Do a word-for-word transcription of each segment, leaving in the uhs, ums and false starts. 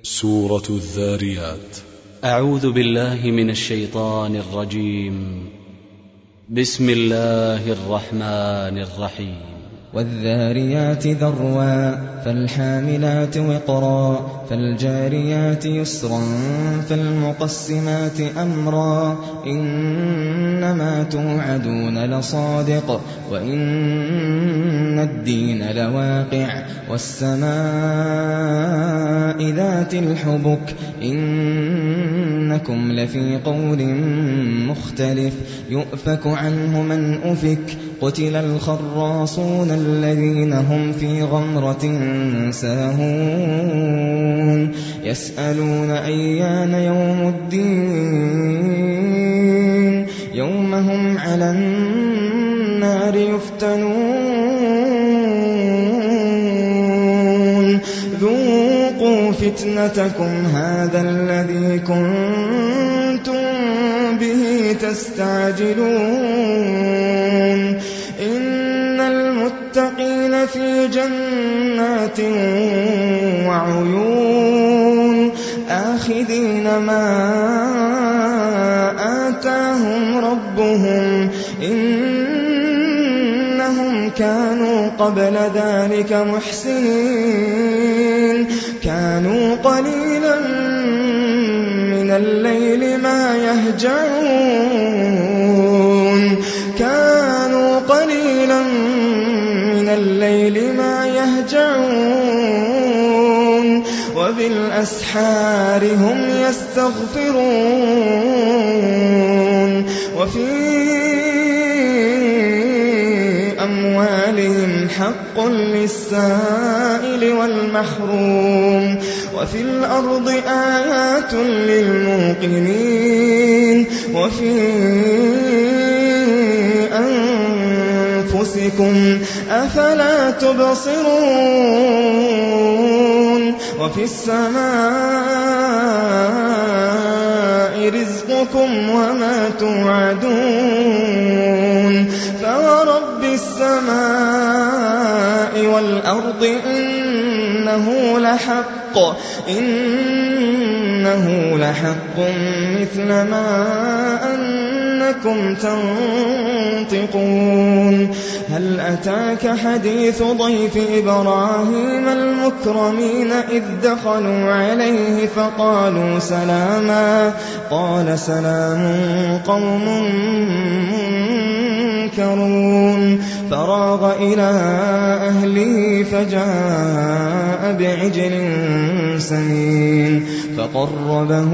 سورة الذاريات. أعوذ بالله من الشيطان الرجيم. بسم الله الرحمن الرحيم. والذاريات ذروا فالحاملات وقرا فالجاريات يسرا فالمقسمات أمرا إنما توعدون لصادق وإن الدين لواقع والسماء ذات الحبك إنكم لفي قول مختلف يؤفك عنه من أفك قتل الخراصون الذين هم في غمرة ساهون يسألون أيان يوم الدين يوم هم على النار يفتنون ذوقوا فتنتكم هذا الذي كنتم به تستعجلون إن المتقين في جنات وعيون آخذين ما آتاهم ربهم إنهم كانوا قبل ذلك محسنين كانوا قليلا من الليل ما يهجعون كانوا قليلا من الليل ما يهجعون وبالأسحار هم يستغفرون وفي أموالهم حق للسائل والمحروم وفي الأرض آيات للموقنين وفي أنفسكم أفلا تبصرون وفي السماء رزقكم وما توعدون فورب السماء والأرض إنه لحق إنه لحق مثل ما أنكم تنطقون هل أتاك حديث ضيف إبراهيم المكرمين إذ دخلوا عليه فقالوا سلاما قال سلام قوم منكرون فراغ إلى أهله فجاء بعجل سمين فقربه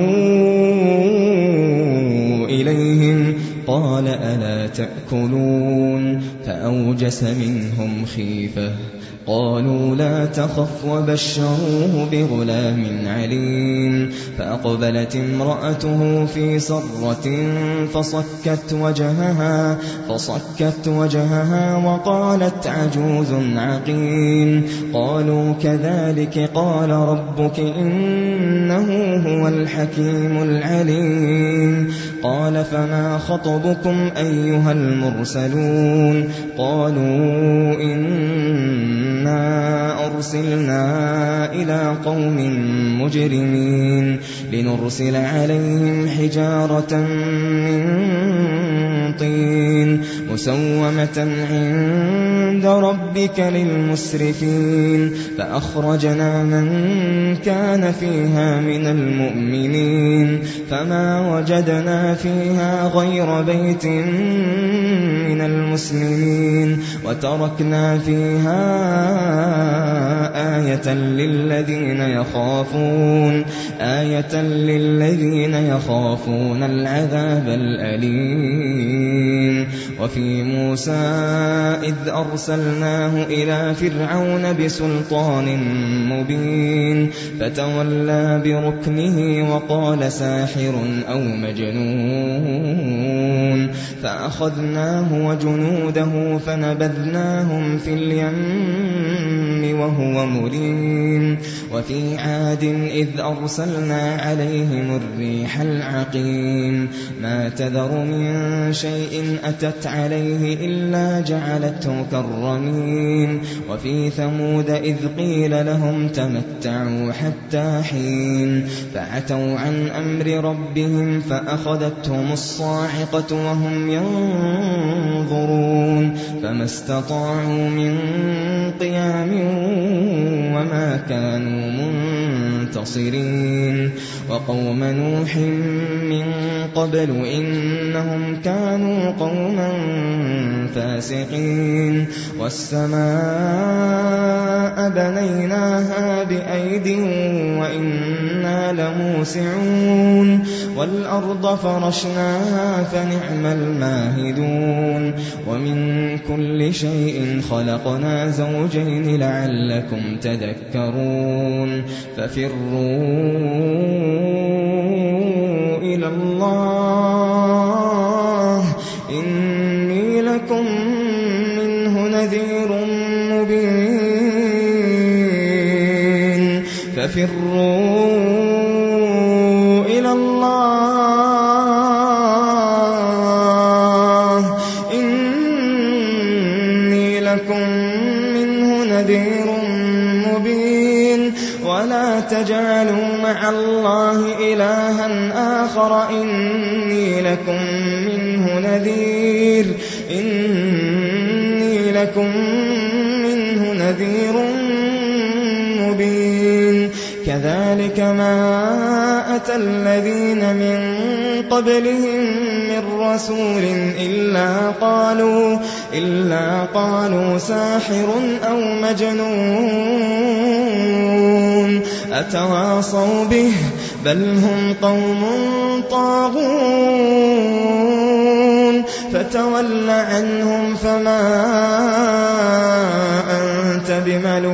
إليهم قال ألا تأكلون فأوجس منهم خيفة قالوا لا تخف وبشروه بغلام عليم فأقبلت امرأته في صرة فصكت وجهها فصكت وجهها وقالت عجوز عقيم قالوا كذلك قال ربك إنه هو الحكيم العليم قال فما خطبكم أيها المرسلون قالوا إنا أرسلنا إلى قوم مجرمين لنرسل عليهم حجارة من طين مسومة عند ربك للمسرفين فأخرجنا من كان فيها من المؤمنين فما وجدنا فيها غير بيت من المسلمين وتركنا فيها آية للذين يخافون آية للذين يخافون العذاب الأليم وفي موسى إذ أرسلناه إلى فرعون بسلطان مبين فتولى بركنه وقال ساحر أو مجنون فأخذناه وجنوده فنبذناهم في اليم وهو مليم وفي عاد إذ أرسلنا عليهم الريح العقيم ما تذر من شيء أتت عليه إلا جعلته كالرميم وفي ثمود إذ قيل لهم تمتعوا حتى حين فعتوا عن أمر ربهم فأخذتهم الصاعقة وهم ينظرون فما استطاعوا من قيام وما كانوا منتصرين وقوم نوح من قبل إنهم كانوا قوما فاسقين والسماء بنيناها بأيد وإنا لموسعون والأرض فرشناها فنعم الماهدون ومن كل شيء خلقنا زوجين لعلكم تذكرون ففروا إلى الله إني لكم منه نذير مبين ففروا إلى الله إني لكم منه نذير مبين ولا تجعلوا مع الله إلها آخر إني لكم منه نذير إني لكم منه نذير مبين كذلك ما أتى الذين من قبلهم من رسول إلا قالوا إلا قالوا ساحر أو مجنون أتواصوا به بل هم قوم طاغون فتول عنهم فما أنت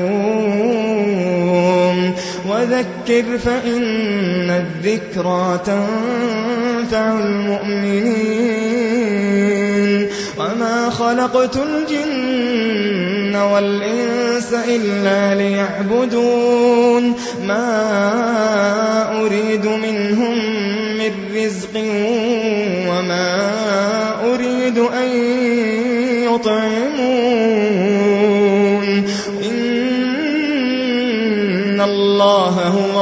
بملوم وذكر فإن الذكرى تنفع المؤمنين وما خلقت الجن والإنس إلا ليعبدون ما أريد منهم من رزق وما أريد أن يطعمون إن الله هو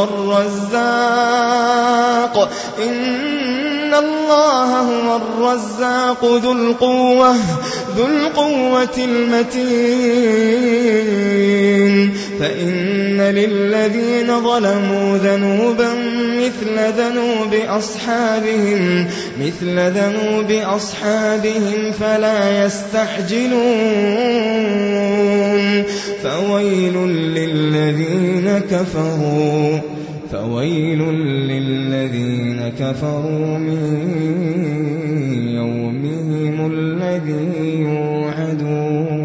الرزاق إن الله هو الرزاق ذو القوة ذو القوة المتين فإن للذين ظلموا ذنوبا مثل ذنوب أصحابهم مثل ذنوب أصحابهم فلا يستعجلون فويل للذين كفروا فويل للذين كفروا من يومهم الذي يوعدون